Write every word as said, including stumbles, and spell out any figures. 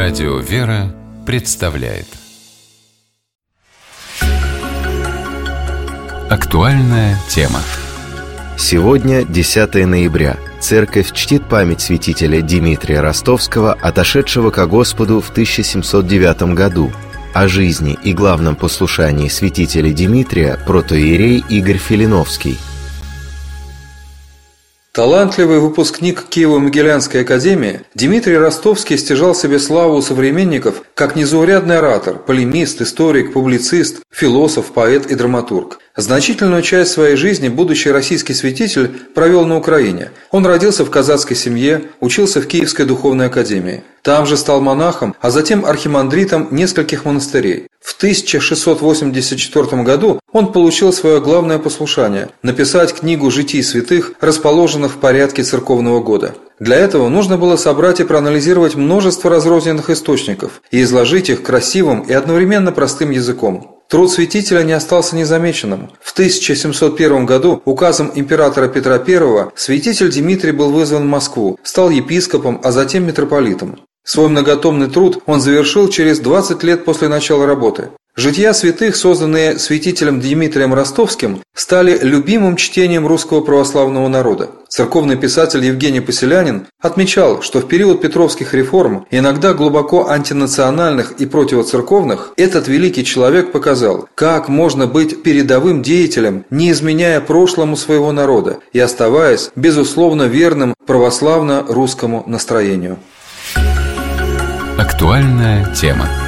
Радио «Вера» представляет актуальная тема. Сегодня десятое ноября. Церковь чтит память святителя Димитрия Ростовского, отошедшего ко Господу в тысяча семьсот девятом году. О жизни и главном послушании святителя Димитрия протоиерей Игорь Филиновский. Талантливый выпускник Киево-Могилянской академии, Димитрий Ростовский стяжал себе славу у современников как незаурядный оратор, полемист, историк, публицист, философ, поэт и драматург. Значительную часть своей жизни будущий российский святитель провел на Украине. Он родился в казацкой семье, учился в Киевской духовной академии. Там же стал монахом, а затем архимандритом нескольких монастырей. В тысяча шестьсот восемьдесят четвёртом году он получил свое главное послушание – написать книгу «Житий святых», расположенных в порядке церковного года. Для этого нужно было собрать и проанализировать множество разрозненных источников и изложить их красивым и одновременно простым языком. Труд святителя не остался незамеченным. В тысяча семьсот первом году указом императора Петра Первого святитель Димитрий был вызван в Москву, стал епископом, а затем митрополитом. Свой многотомный труд он завершил через двадцать лет после начала работы. Жития святых, созданные святителем Димитрием Ростовским, стали любимым чтением русского православного народа. Церковный писатель Евгений Поселянин отмечал, что в период петровских реформ, иногда глубоко антинациональных и противоцерковных, этот великий человек показал, как можно быть передовым деятелем, не изменяя прошлому своего народа и оставаясь, безусловно, верным православно-русскому настроению. Актуальная тема.